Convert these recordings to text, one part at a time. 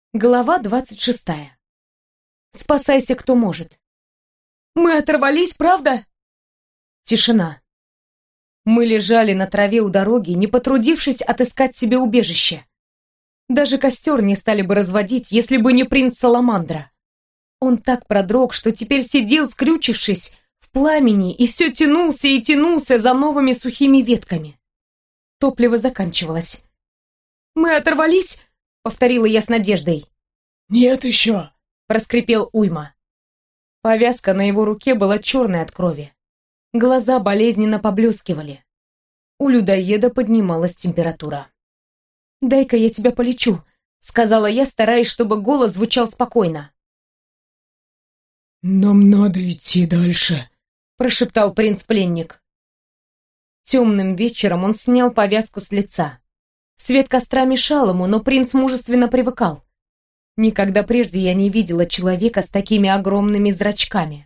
Глава 26. Спасайся, кто может. Мы оторвались, правда? Тишина. Мы лежали на траве у дороги, не потрудившись отыскать себе убежище. Даже костер не стали бы разводить, если бы не принц Саламандра. Он так продрог, что теперь сидел, скрючившись, в пламени, и все тянулся и тянулся за новыми сухими ветками. Топливо заканчивалось. «Мы оторвались?» — повторила я с надеждой. «Нет еще!» — проскрипел Уйма. Повязка на его руке была черной от крови. Глаза болезненно поблескивали. У людоеда поднималась температура. «Дай-ка я тебя полечу», — сказала я, стараясь, чтобы голос звучал спокойно. «Нам надо идти дальше», — прошептал принц-пленник. Темным вечером он снял повязку с лица. Свет костра мешал ему, но принц мужественно привыкал. Никогда прежде я не видела человека с такими огромными зрачками.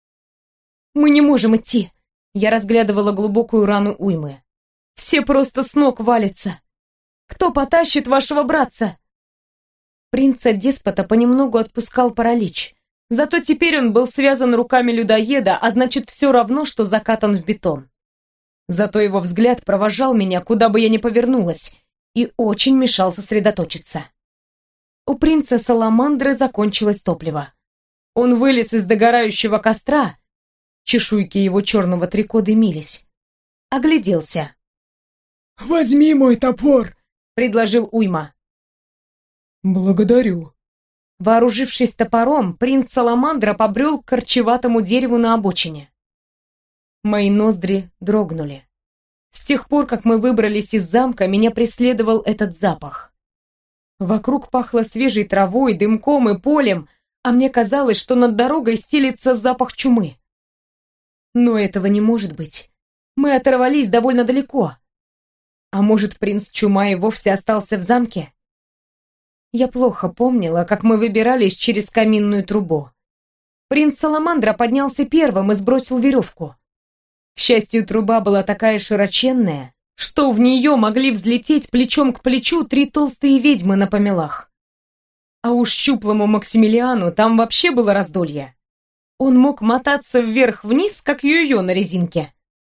«Мы не можем идти!» Я разглядывала глубокую рану Уймы. «Все просто с ног валятся! Кто потащит вашего братца?» Принца-деспота понемногу отпускал паралич. Зато теперь он был связан руками людоеда, а значит, все равно, что закатан в бетон. Зато его взгляд провожал меня, куда бы я ни повернулась, и очень мешал сосредоточиться. У принца Саламандры закончилось топливо. Он вылез из догорающего костра, чешуйки его черного трико дымились. Огляделся. «Возьми мой топор!» — предложил Уйма. «Благодарю». Вооружившись топором, принц Саламандра побрел к корчеватому дереву на обочине. Мои ноздри дрогнули. С тех пор, как мы выбрались из замка, меня преследовал этот запах. Вокруг пахло свежей травой, дымком и полем, а мне казалось, что над дорогой стелится запах чумы. Но этого не может быть. Мы оторвались довольно далеко. А может, принц Чума и вовсе остался в замке? Я плохо помнила, как мы выбирались через каминную трубу. Принц Саламандра поднялся первым и сбросил веревку. К счастью, труба была такая широченная, что в нее могли взлететь плечом к плечу 3 толстые ведьмы на помелах. А уж щуплому Максимилиану там вообще было раздолье. Он мог мотаться вверх-вниз, как йо-йо на резинке.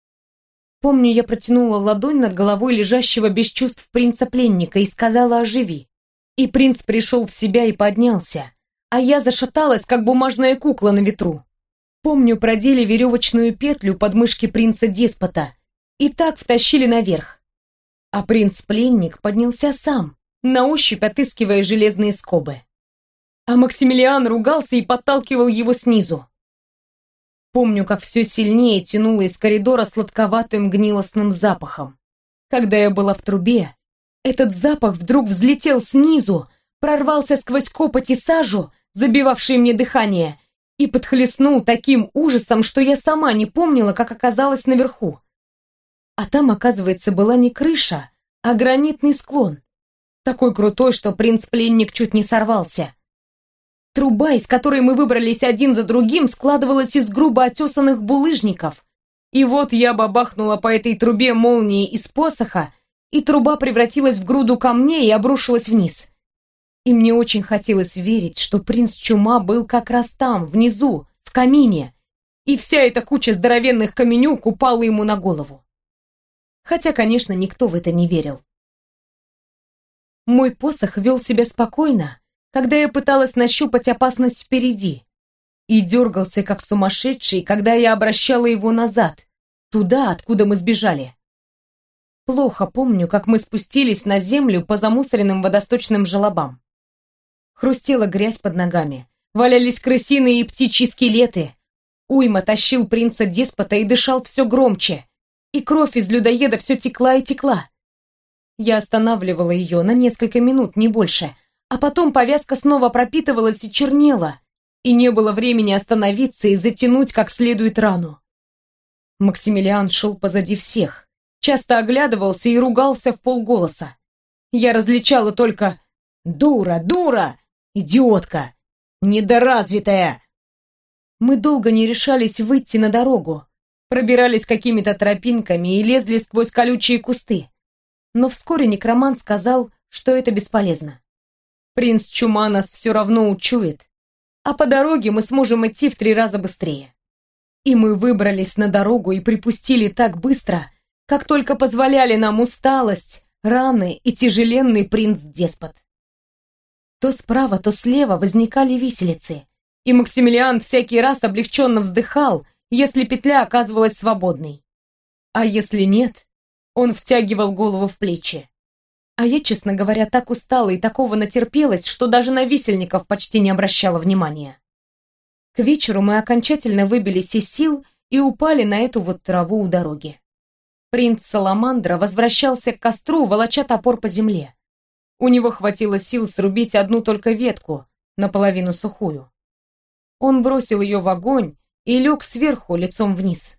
Помню, я протянула ладонь над головой лежащего без чувств принца-пленника и сказала «оживи». И принц пришел в себя и поднялся, а я зашаталась, как бумажная кукла на ветру. Помню, продели веревочную петлю под мышки принца-деспота и так втащили наверх. А принц-пленник поднялся сам, на ощупь отыскивая железные скобы. А Максимилиан ругался и подталкивал его снизу. Помню, как все сильнее тянуло из коридора сладковатым гнилостным запахом. Когда я была в трубе, этот запах вдруг взлетел снизу, прорвался сквозь копоть и сажу, забивавшие мне дыхание, и подхлестнул таким ужасом, что я сама не помнила, как оказалась наверху. А там, оказывается, была не крыша, а гранитный склон, такой крутой, что принц-пленник чуть не сорвался. Труба, из которой мы выбрались один за другим, складывалась из грубо отесанных булыжников. И вот я бабахнула по этой трубе молнией из посоха, и труба превратилась в груду камней и обрушилась вниз. И мне очень хотелось верить, что принц Чума был как раз там, внизу, в камине, и вся эта куча здоровенных каменюк упала ему на голову. Хотя, конечно, никто в это не верил. Мой посох вел себя спокойно, когда я пыталась нащупать опасность впереди, и дергался как сумасшедший, когда я обращала его назад, туда, откуда мы сбежали. Плохо помню, как мы спустились на землю по замусоренным водосточным желобам. Хрустела грязь под ногами, валялись крысиные и птичьи скелеты. Уйма тащил принца-деспота и дышал все громче, и кровь из людоеда все текла и текла. Я останавливала ее на несколько минут, не больше, а потом повязка снова пропитывалась и чернела, и не было времени остановиться и затянуть как следует рану. Максимилиан шел позади всех, часто оглядывался и ругался вполголоса. Я различала только «Дура, дура! Идиотка! Недоразвитая!» Мы долго не решались выйти на дорогу, пробирались какими-то тропинками и лезли сквозь колючие кусты. Но вскоре некромант сказал, что это бесполезно. Принц Чума нас все равно учует, а по дороге мы сможем идти в 3 раза быстрее. И мы выбрались на дорогу и припустили так быстро, как только позволяли нам усталость, раны и тяжеленный принц-деспот. То справа, то слева возникали виселицы, и Максимилиан всякий раз облегченно вздыхал, если петля оказывалась свободной. А если нет, он втягивал голову в плечи. А я, честно говоря, так устала и такого натерпелась, что даже на висельников почти не обращала внимания. К вечеру мы окончательно выбились из сил и упали на эту вот траву у дороги. Принц Саламандра возвращался к костру, волоча топор по земле. У него хватило сил срубить одну только ветку, наполовину сухую. Он бросил ее в огонь и лег сверху, лицом вниз.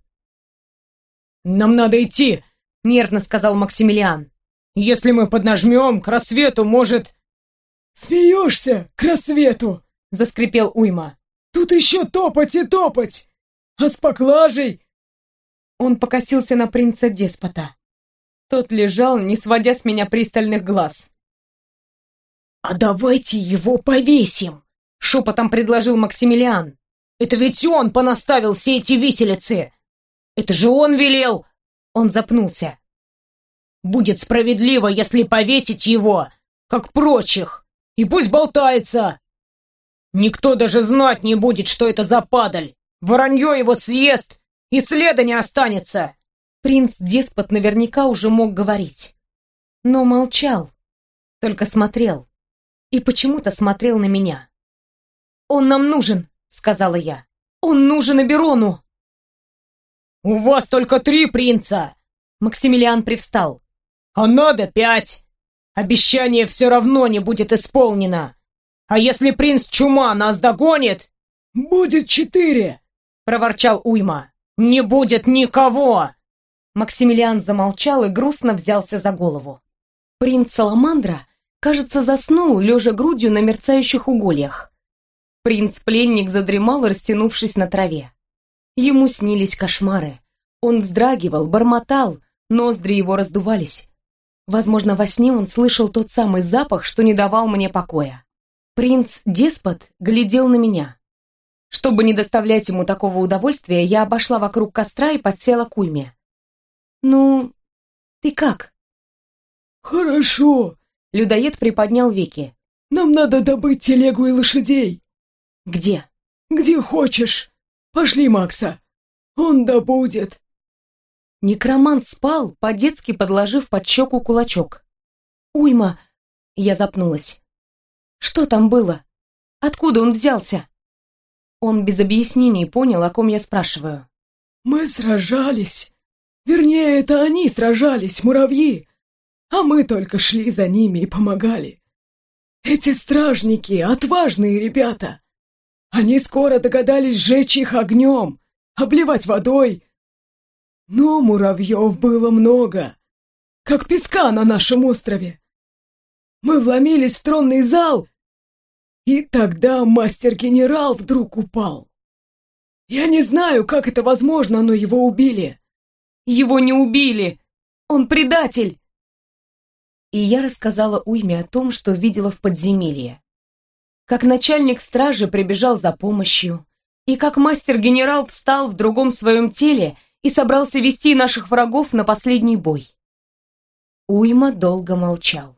«Нам надо идти!» — нервно сказал Максимилиан. «Если мы поднажмем, к рассвету, может...» «Смеешься? К рассвету!» — заскрипел Уйма. «Тут еще топать и топать! А с поклажей...» Он покосился на принца-деспота. Тот лежал, не сводя с меня пристальных глаз. «А давайте его повесим!» — шепотом предложил Максимилиан. «Это ведь он понаставил все эти виселицы! Это же он велел!» Он запнулся. «Будет справедливо, если повесить его, как прочих, и пусть болтается! Никто даже знать не будет, что это за падаль! Воронье его съест, и следа не останется!» Принц-деспот наверняка уже мог говорить, но молчал, только смотрел. И почему-то смотрел на меня. «Он нам нужен», — сказала я. «Он нужен Аберону!» «У вас только 3 принца!» Максимилиан привстал. «А надо 5! Обещание все равно не будет исполнено! А если принц Чума нас догонит...» «Будет 4!» — проворчал Уйма. «Не будет никого!» Максимилиан замолчал и грустно взялся за голову. Принц Саламандра, кажется, заснул, лежа грудью на мерцающих угольях. Принц-пленник задремал, растянувшись на траве. Ему снились кошмары. Он вздрагивал, бормотал, ноздри его раздувались. Возможно, во сне он слышал тот самый запах, что не давал мне покоя. Принц-деспот глядел на меня. Чтобы не доставлять ему такого удовольствия, я обошла вокруг костра и подсела к Уйме. «Ну, ты как?» «Хорошо», — людоед приподнял веки. «Нам надо добыть телегу и лошадей». «Где?» «Где хочешь. Пошли, Макса. Он добудет». Некромант спал, по-детски подложив под щеку кулачок. «Уйма!» — я запнулась. «Что там было? Откуда он взялся?» Он без объяснений понял, о ком я спрашиваю. «Мы сражались. Вернее, это они сражались, муравьи. А мы только шли за ними и помогали. Эти стражники — отважные ребята. Они скоро догадались сжечь их огнем, обливать водой. Но муравьев было много, как песка на нашем острове. Мы вломились в тронный зал, и тогда мастер-генерал вдруг упал. Я не знаю, как это возможно, но его убили». «Его не убили! Он предатель!» И я рассказала Уйме о том, что видела в подземелье. Как начальник стражи прибежал за помощью, и как мастер-генерал встал в другом своем теле и собрался вести наших врагов на последний бой. Уйма долго молчал.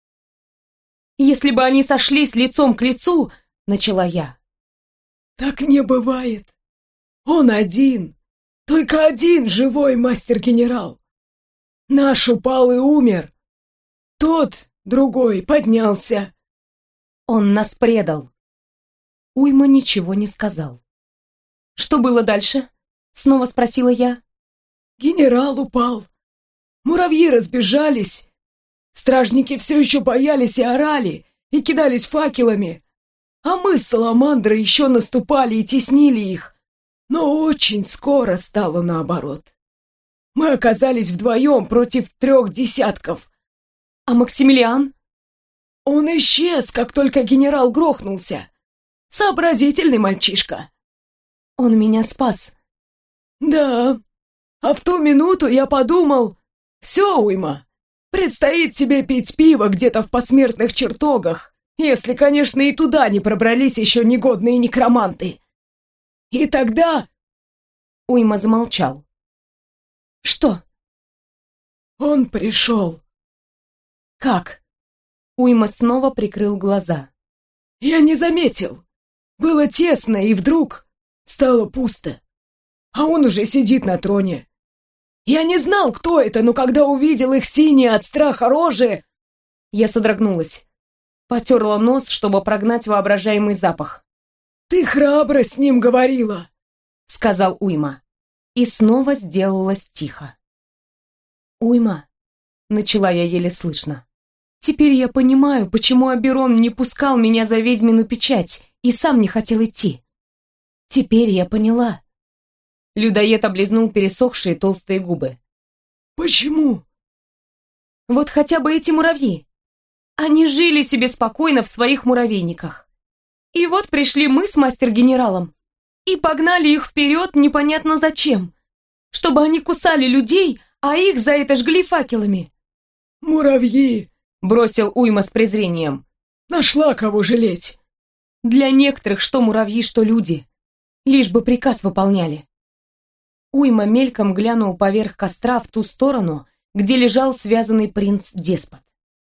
«Если бы они сошлись лицом к лицу», — начала я. «Так не бывает. Он один, только один живой мастер-генерал. Наш упал и умер. Тот, другой, поднялся». «Он нас предал». Уйма ничего не сказал. «Что было дальше?» — снова спросила я. «Генерал упал. Муравьи разбежались. Стражники все еще боялись и орали, и кидались факелами. А мы с Саламандрой еще наступали и теснили их. Но очень скоро стало наоборот. Мы оказались вдвоем против 3 десятков. А Максимилиан?» Он исчез, как только генерал грохнулся. Сообразительный мальчишка. «Он меня спас». «Да. А в ту минуту я подумал, все, Уйма, предстоит тебе пить пиво где-то в посмертных чертогах Если, конечно, и туда не пробрались еще негодные некроманты. И тогда...» Уйма замолчал. «Что?» «Он пришел». «Как?» Уйма снова прикрыл глаза. «Я не заметил. Было тесно, и вдруг стало пусто. А он уже сидит на троне. Я не знал, кто это, но когда увидел их синие от страха рожи...» Я содрогнулась. Потерла нос, чтобы прогнать воображаемый запах. «Ты храбро с ним говорила», — сказал Уйма. И снова сделалось тихо. «Уйма», — начала я еле слышно. «Теперь я понимаю, почему Аберон не пускал меня за ведьмину печать и сам не хотел идти. Теперь я поняла». Людоед облизнул пересохшие толстые губы. «Почему?» «Вот хотя бы эти муравьи. Они жили себе спокойно в своих муравейниках. И вот пришли мы с мастер-генералом и погнали их вперед непонятно зачем, чтобы они кусали людей, а их за это жгли факелами». «Муравьи!» — бросил Уйма с презрением. «Нашла кого жалеть!» «Для некоторых что муравьи, что люди. Лишь бы приказ выполняли». Уйма мельком глянул поверх костра в ту сторону, где лежал связанный принц-деспот.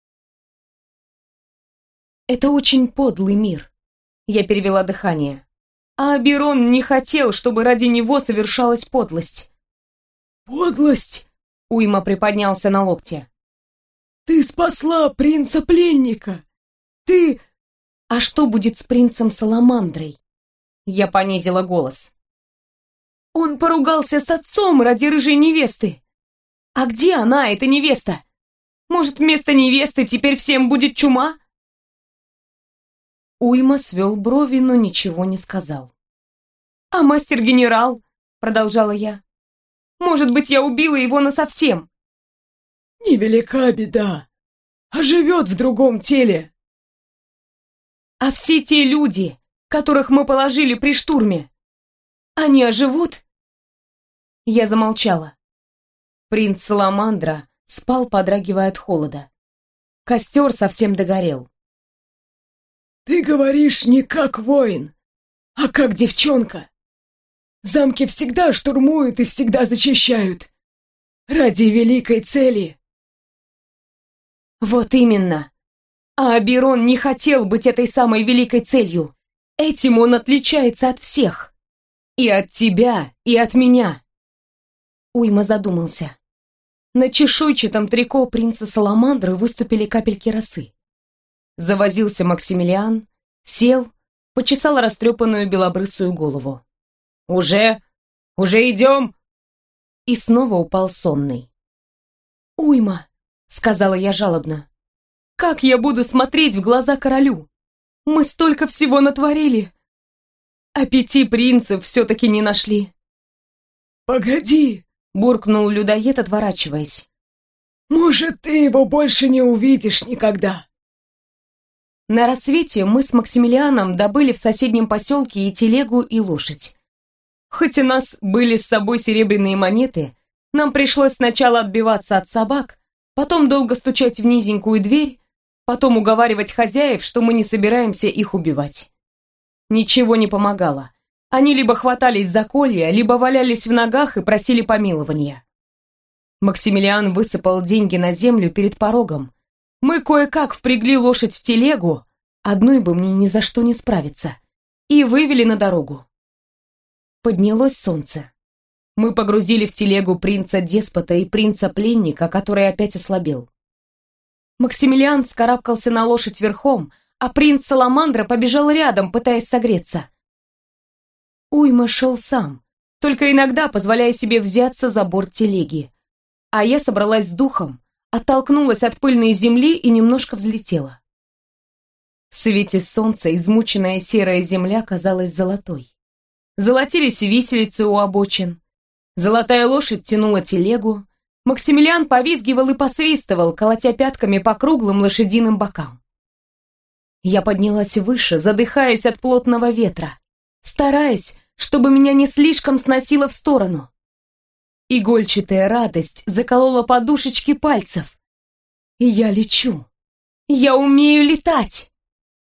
«Это очень подлый мир», — я перевела дыхание. «А Аберон не хотел, чтобы ради него совершалась подлость». «Подлость?» — Уйма приподнялся на локте. «Ты спасла принца-пленника! Ты...» «А что будет с принцем Саламандрой?» Я понизила голос. «Он поругался с отцом ради рыжей невесты. А где она, эта невеста? Может, вместо невесты теперь всем будет чума?» Уйма свел брови, но ничего не сказал. «А мастер-генерал?» — продолжала я. «Может быть, я убила его насовсем?» «Невелика беда, а живет в другом теле». «А все те люди, которых мы положили при штурме, они оживут?» Я замолчала. Принц Саламандра спал, подрагивая от холода. Костер совсем догорел. «Ты говоришь не как воин, а как девчонка. Замки всегда штурмуют и всегда зачищают. Ради великой цели». «Вот именно. А Аберон не хотел быть этой самой великой целью. Этим он отличается от всех. И от тебя, и от меня». Уйма задумался. На чешуйчатом трико принца Саламандры выступили капельки росы. Завозился Максимилиан, сел, почесал растрепанную белобрысую голову. «Уже идем?» И снова упал сонный. «Уйма», — сказала я жалобно, — «как я буду смотреть в глаза королю? Мы столько всего натворили, а 5 принцев все-таки не нашли». «Погоди», — буркнул людоед, отворачиваясь. «Может, ты его больше не увидишь никогда». На рассвете мы с Максимилианом добыли в соседнем поселке и телегу, и лошадь. Хоть у нас были с собой серебряные монеты, нам пришлось сначала отбиваться от собак, потом долго стучать в низенькую дверь, потом уговаривать хозяев, что мы не собираемся их убивать. Ничего не помогало. Они либо хватались за колья, либо валялись в ногах и просили помилования. Максимилиан высыпал деньги на землю перед порогом. Мы кое-как впрягли лошадь в телегу, одной бы мне ни за что не справиться, и вывели на дорогу. Поднялось солнце. Мы погрузили в телегу принца-деспота и принца-пленника, который опять ослабел. Максимилиан вскарабкался на лошадь верхом, а принц Саламандра побежал рядом, пытаясь согреться. Уйма шел сам, только иногда позволяя себе взяться за борт телеги. А я собралась с духом, оттолкнулась от пыльной земли и немножко взлетела. В свете солнца измученная серая земля казалась золотой. Золотились виселицы у обочин. Золотая лошадь тянула телегу. Максимилиан повизгивал и посвистывал, колотя пятками по круглым лошадиным бокам. Я поднялась выше, задыхаясь от плотного ветра, стараясь, чтобы меня не слишком сносило в сторону. Игольчатая радость заколола подушечки пальцев. И я лечу. Я умею летать.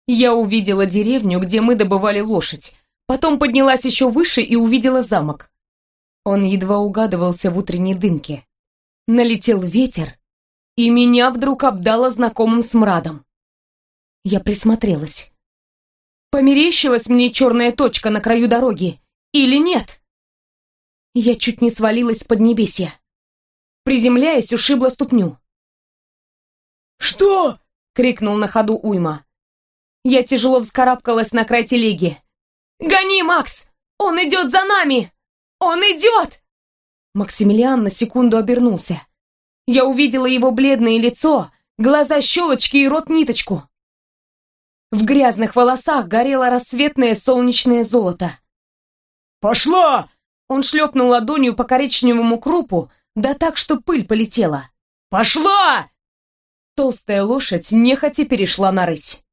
Я увидела деревню, где мы добывали лошадь, потом поднялась еще выше и увидела замок. Он едва угадывался в утренней дымке. Налетел ветер, и меня вдруг обдало знакомым смрадом. Я присмотрелась. Померещилась мне черная точка на краю дороги или нет? Я чуть не свалилась с поднебесья. Приземляясь, ушибла ступню. «Что?» — крикнул на ходу Уйма. Я тяжело вскарабкалась на край телеги. «Гони, Макс! Он идет за нами! Он идет!» Максимилиан на секунду обернулся. Я увидела его бледное лицо, глаза щелочки и рот ниточку. В грязных волосах горело рассветное солнечное золото. «Пошла!» Он шлепнул ладонью по коричневому крупу, да так, что пыль полетела. «Пошла!» Толстая лошадь нехотя перешла на рысь.